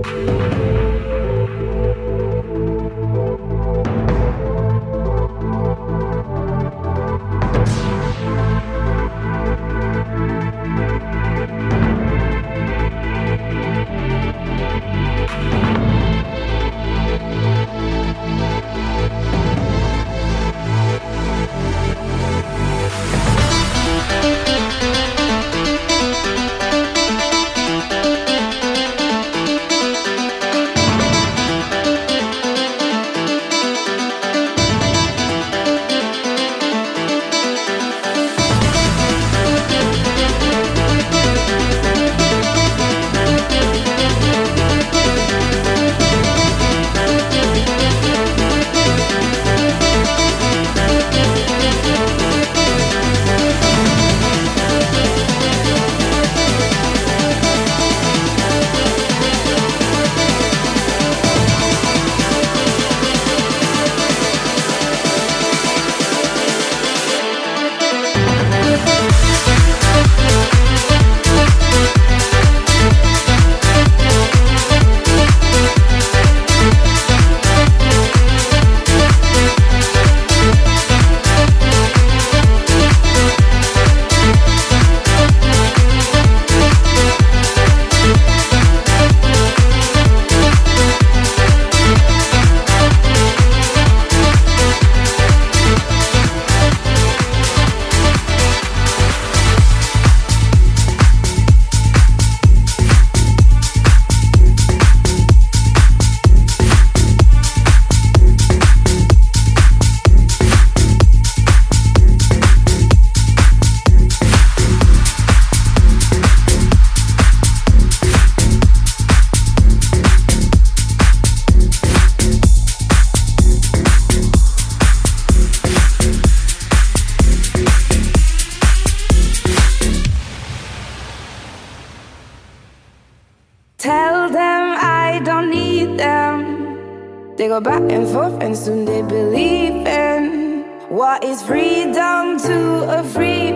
They go back and forth and soon they believe in what is freedom to a free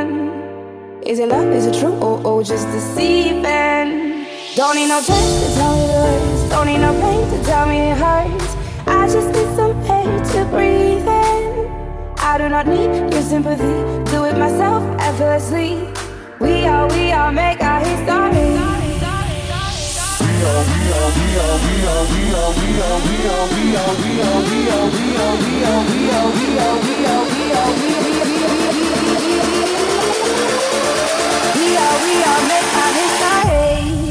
man. Is it love, is it true, or just deceiving? Don't need no change to tell me the words, don't need no pain to tell me it hurts. I just need some air to breathe in. I do not need your sympathy, do it myself effortlessly. We all make our history. We all make our history.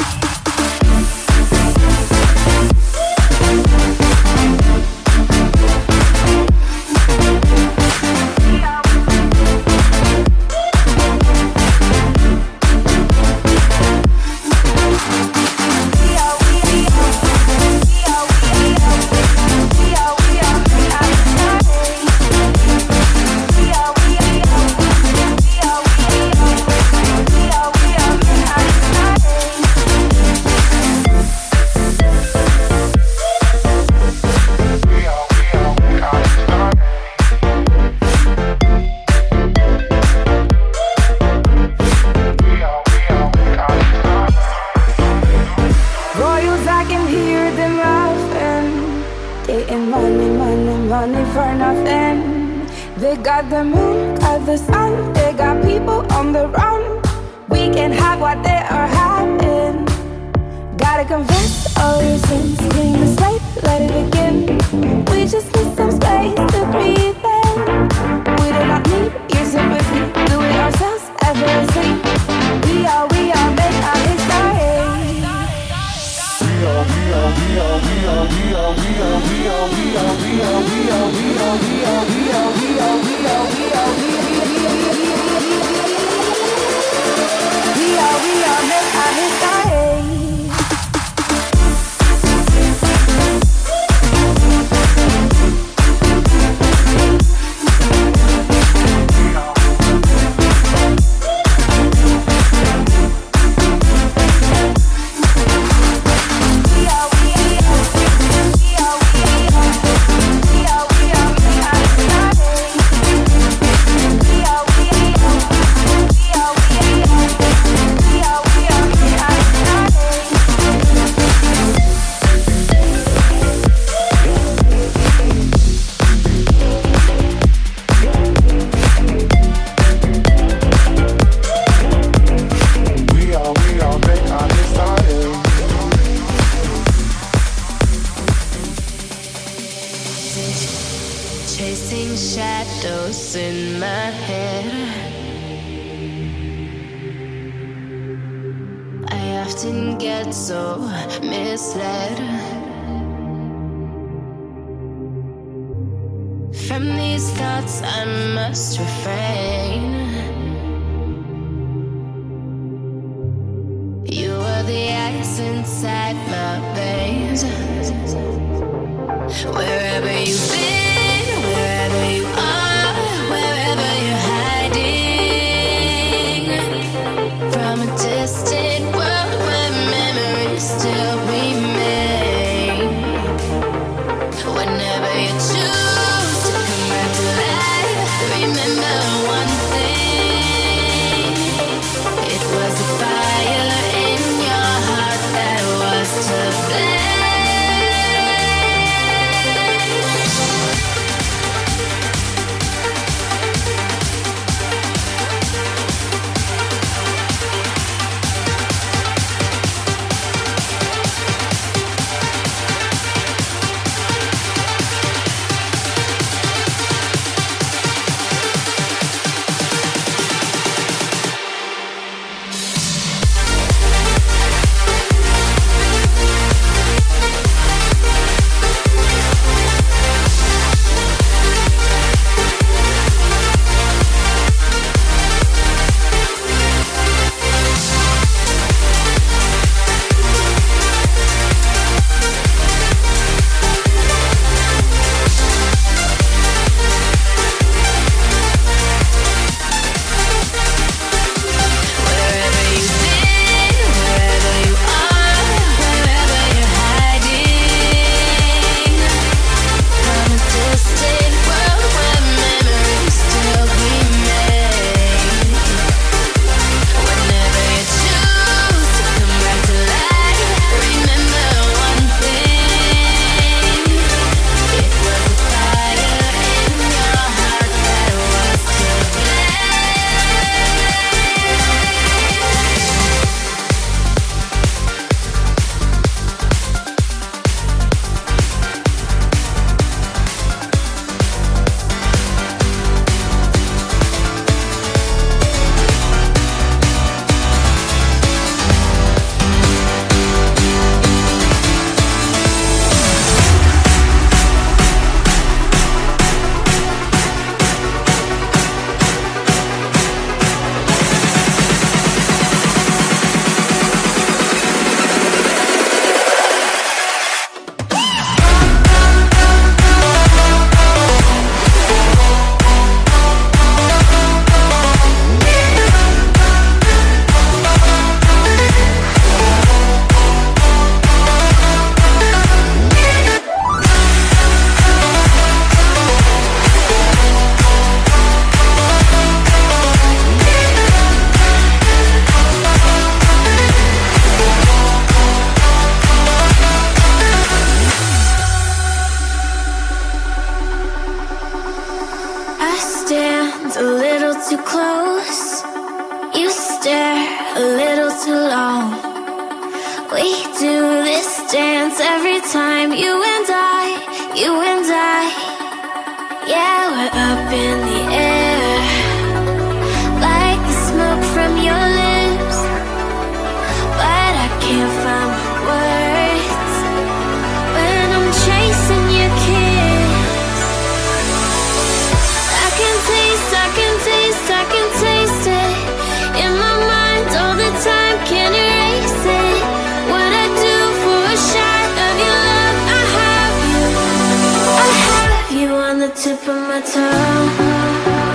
Money for nothing. They got the moon, got the sun. They got people on the run. We can have what they are having. Gotta confess all your sins. Clean the slate, let it begin. We just need some space to breathe in. We do not need your sympathy. Do it ourselves effortlessly. We all make our history. We all make our history. chasing shadows in my head. I often get so misled from these thoughts. I must refrain. You are the ice inside my veins. Wherever you've been, wherever you are, wherever you're hiding from a distant world where memories still remain. Whenever you choose to come back to life, remember one thing. It was a fire in your heart that was to blame. Tip of my tongue.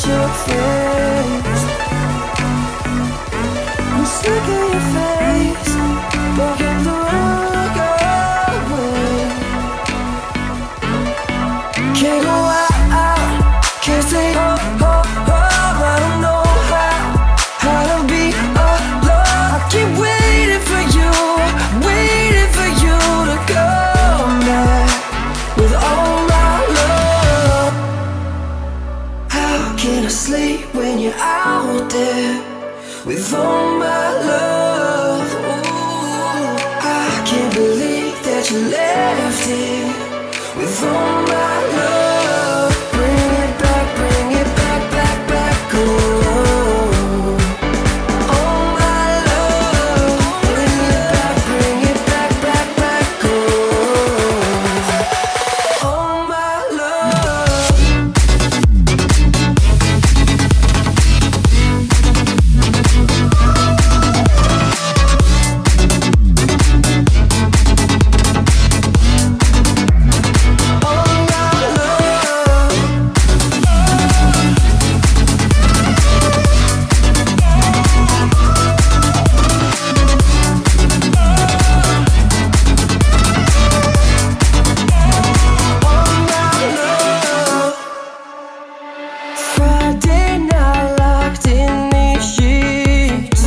your face. I'm sick of your face, walking the wrong way. Can't go out, can't say oh, oh, oh. I don't know how to be alone. I keep waiting for you to come back with all my love. How can I sleep when you're out there with all my love? Ooh, I can't believe that you left here with all my love. Bring it back, back, back, oh. All my love. Bring it back, back, oh. All my love. Friday night locked in these sheets.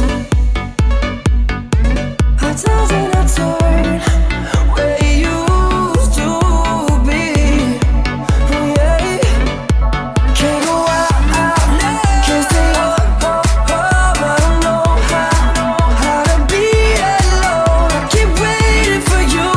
I toss and I turn where you used to be. Oh yeah, can't go out, can't stay up, I don't know how to be alone. I keep waiting for you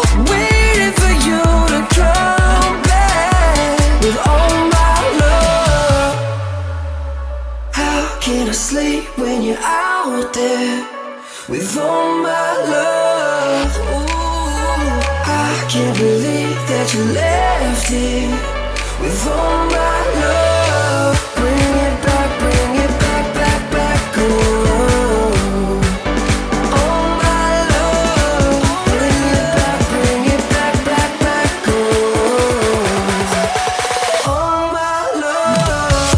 to come back with all my love. How can I sleep when you're out there with all my love? Ooh, I can't believe that you left here with all my love. Bring it back, back, oh. All my love. Bring it back, back, oh. All my love.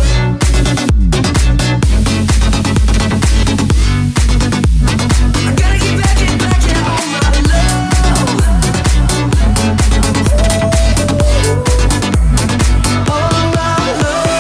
I gotta get back, yeah, all my love. All my love.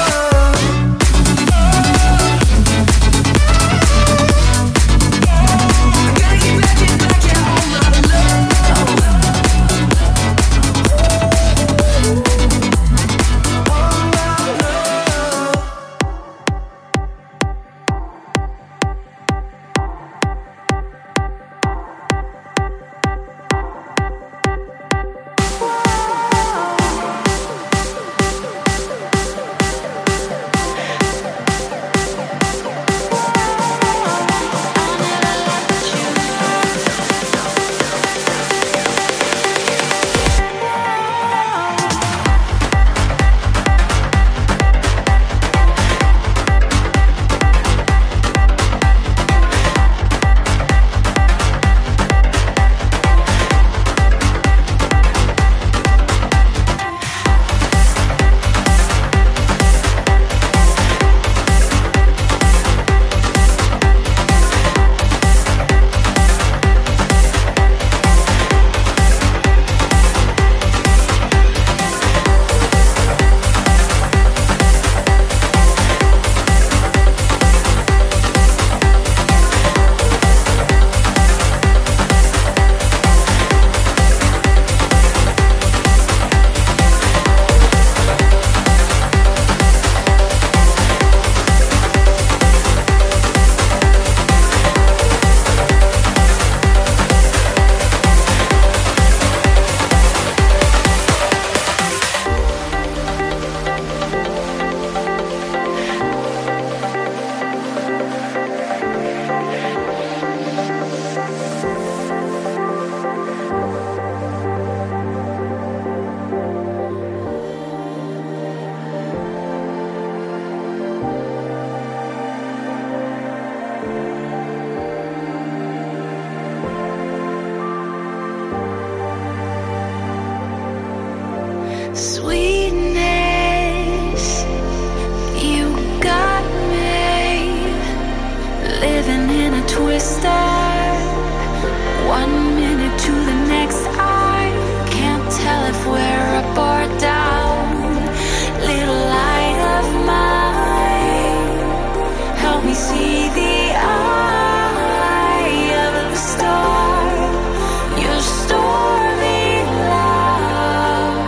start? 1 minute to the next, I can't tell if we're up or down. Little light of mine, help me see the eye of the storm. Your stormy love,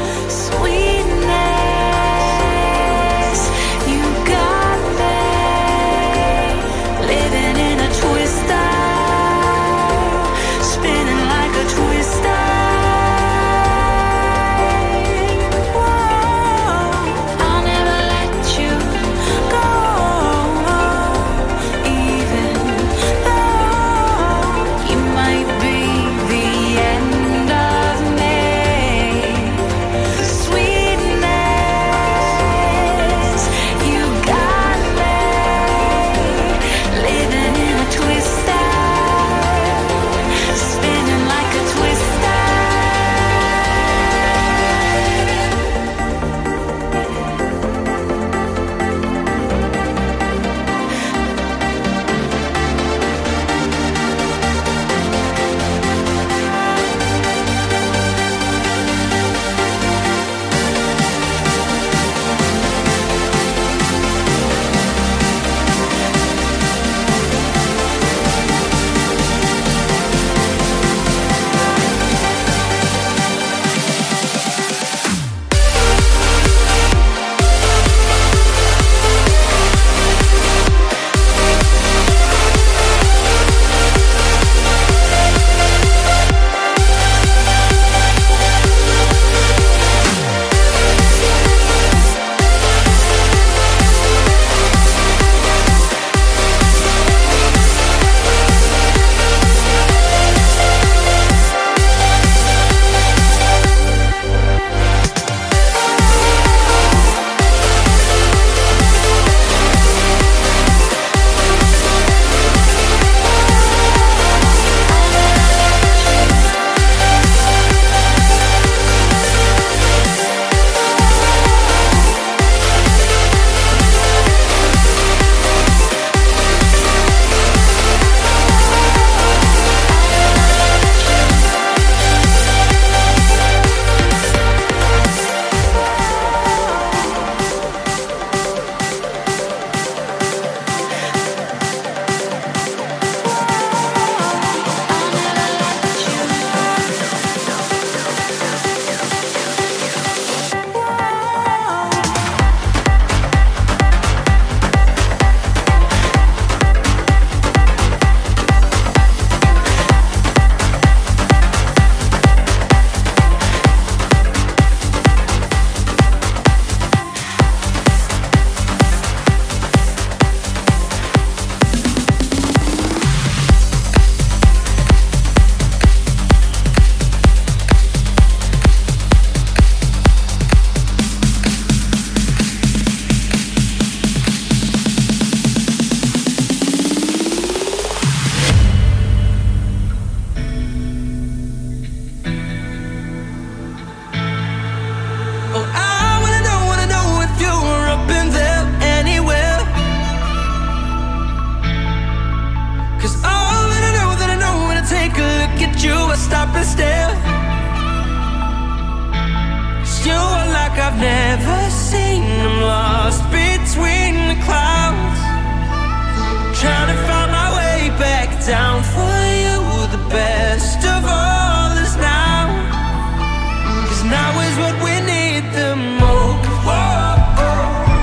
sweetness, you got me living in a twister, spinning like a twister. I'll never let you go, even though you might be the end of me. Sweetness, you got me living in a twister, spinning like a twister. Stop and stare, 'cause you are like I've never seen. I'm lost between the clouds, trying to find my way back down for you. The best of all is now, 'cause now is what we need the most. Whoa, whoa,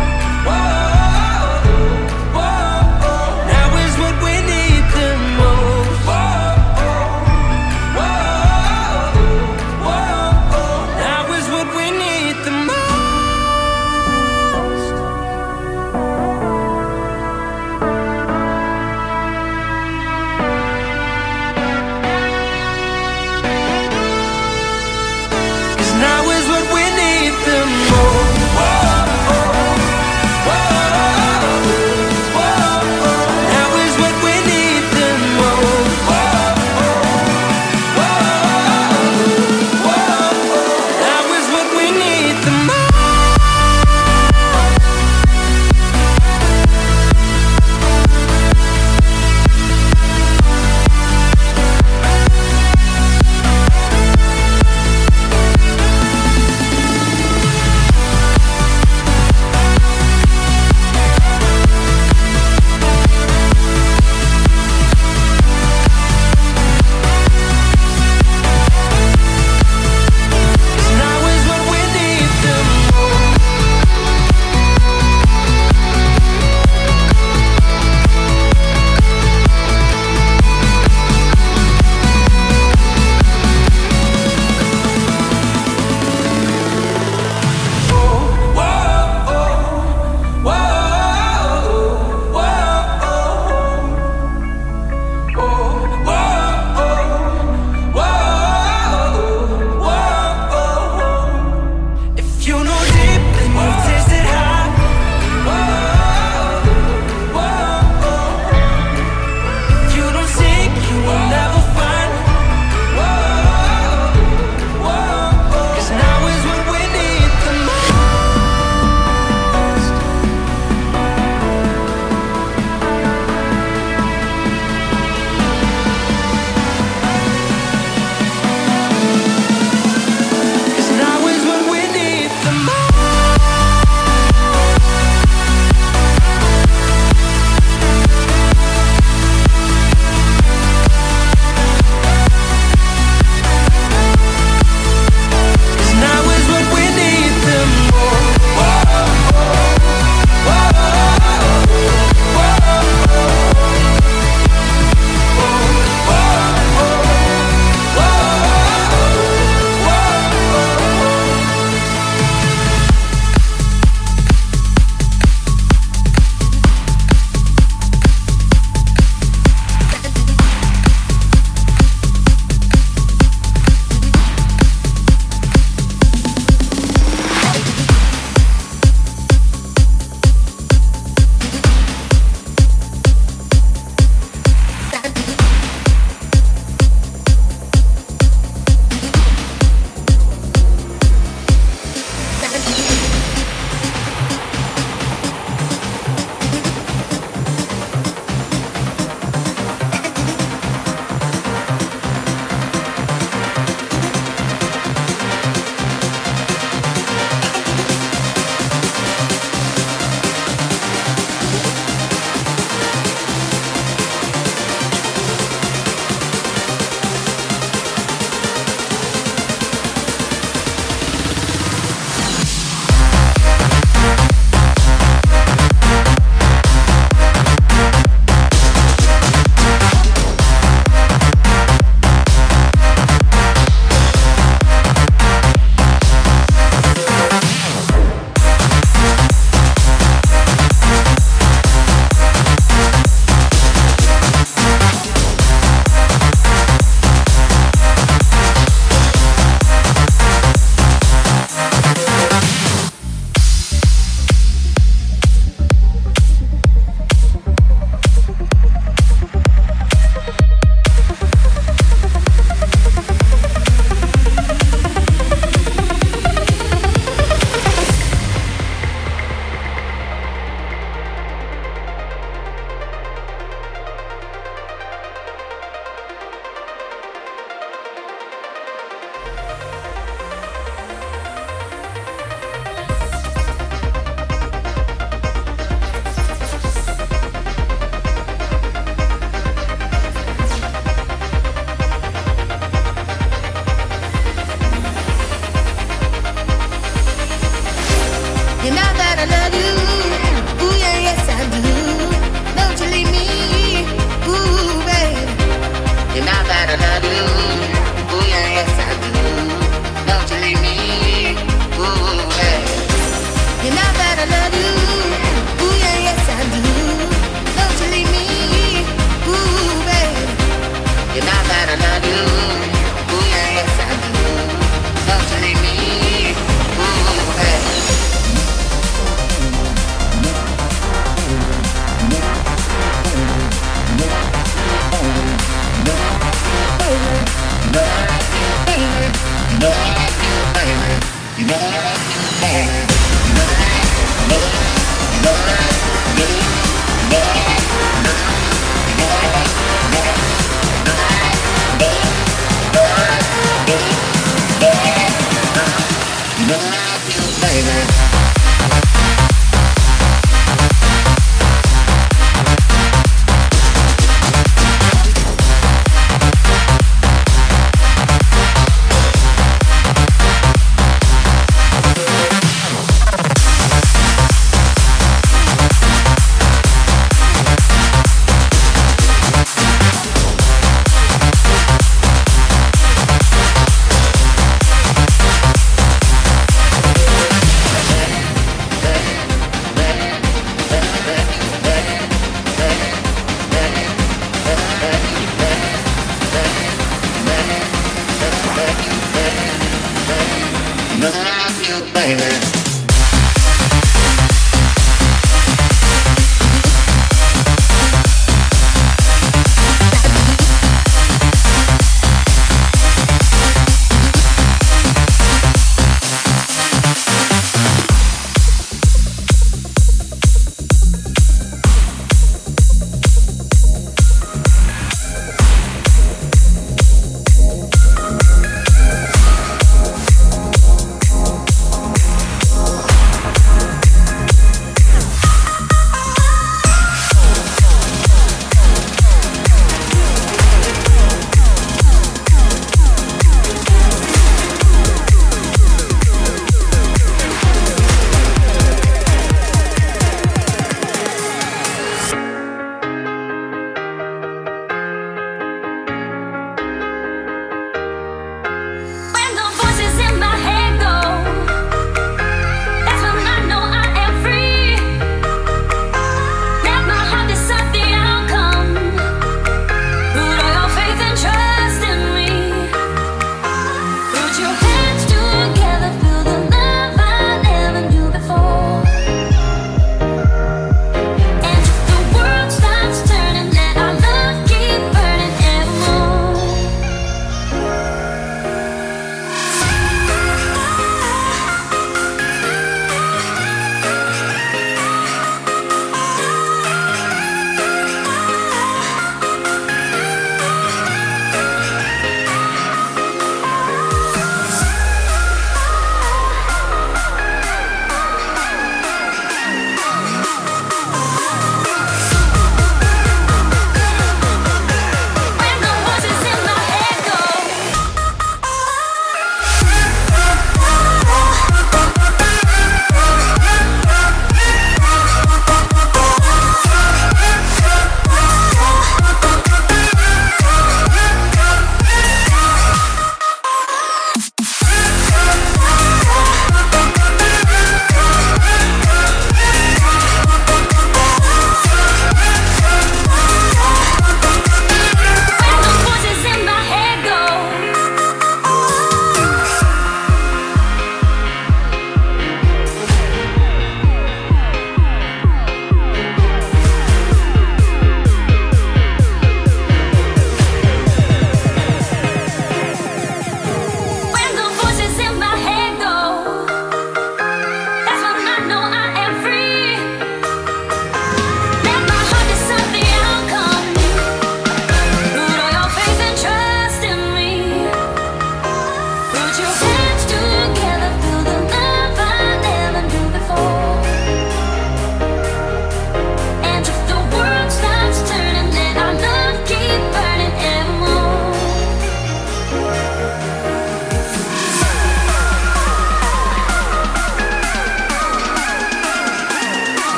whoa, whoa. Now is what we need the most. Whoa. Now is what we need the most.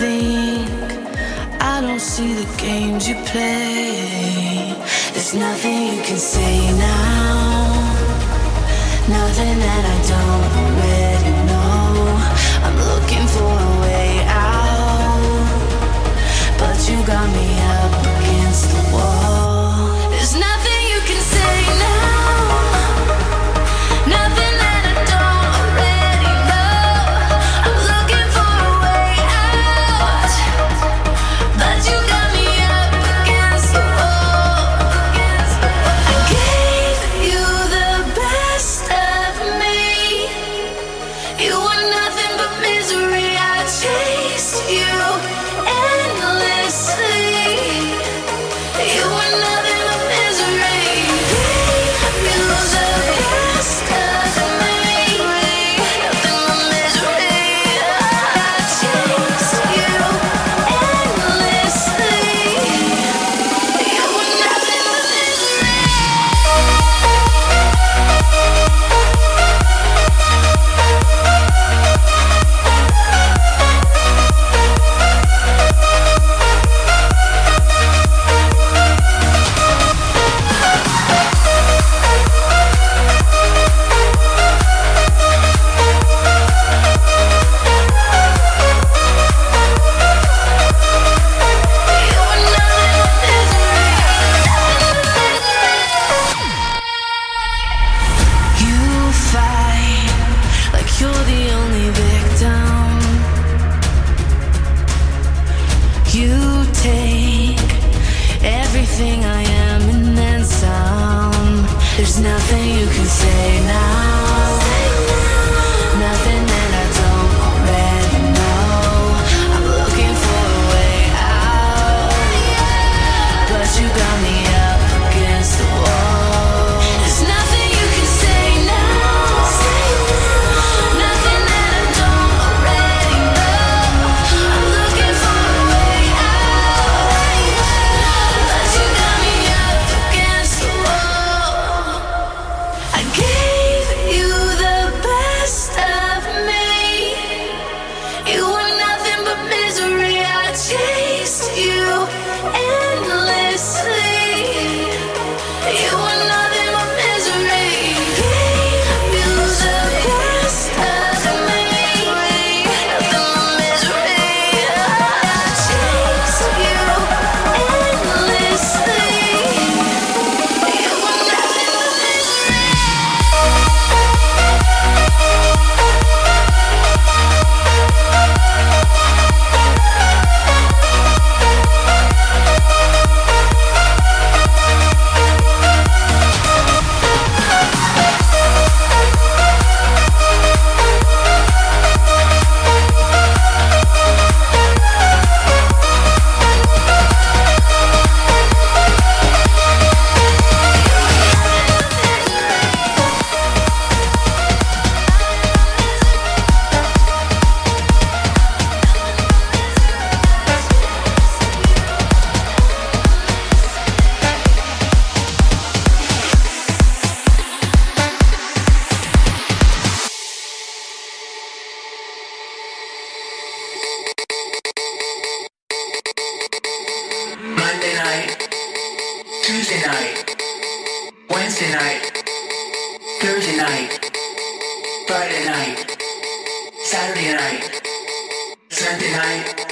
think I don't see the games you play. There's nothing you can say now, nothing that I don't already know. I'm looking for a way out, but you got me up against the wall. There's nothing you can say now, nothing that I don't already know. I'm looking for a way out, but you got me up against the wall. I gave you the best of me. You were nothing but misery. I chased you endlessly. You were nothing but misery. Gave you the best of me. Nothing but misery. I chased you endlessly. You were nothing but misery. You fight like you're the only victim. You take everything I am and then some. There's nothing you can say now, nothing that I don't already know. I'm looking for a way out, but you got me up against the wall. There's nothing you can say now, nothing that I don't already know. I'm looking for a way out, but you got me up against the wall. I gave you the best of me. You were nothing but misery. I chased you endlessly. You were nothing but misery. Gave you the best of me. Nothing but misery. I chased you endlessly. You were nothing but misery. Monday night, Tuesday night, Wednesday night, Thursday night, Friday night, Saturday night, Sunday night.